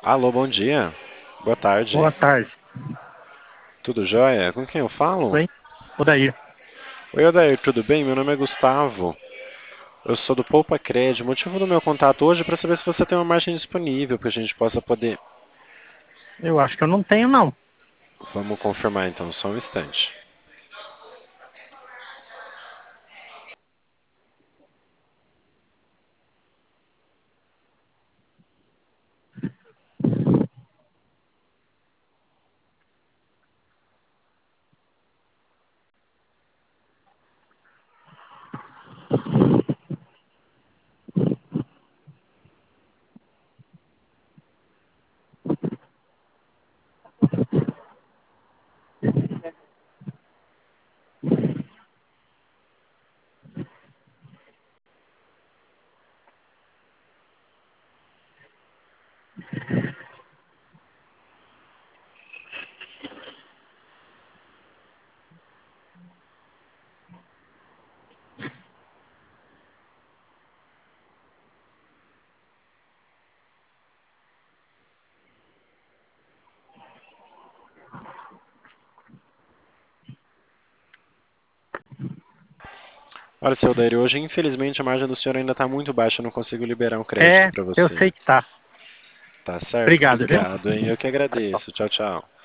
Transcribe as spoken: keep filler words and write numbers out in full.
Alô, bom dia. Boa tarde. Boa tarde. Tudo jóia? Com quem eu Tudo falo? bem? Odair. Oi, Odair, tudo bem? Meu nome é Gustavo. Eu sou do Poupa Cred. O motivo do meu contato hoje é para saber se você tem uma margem disponível para a gente possa poder. Eu acho que eu não tenho, não. Vamos confirmar então, só um instante. Olha, seu Odair, hoje infelizmente a margem do senhor ainda está muito baixa, eu não consigo liberar um crédito É, para eu você. sei que tá. Tá certo? Obrigado, viu? Obrigado, hein? Eu que agradeço. Tchau, tchau.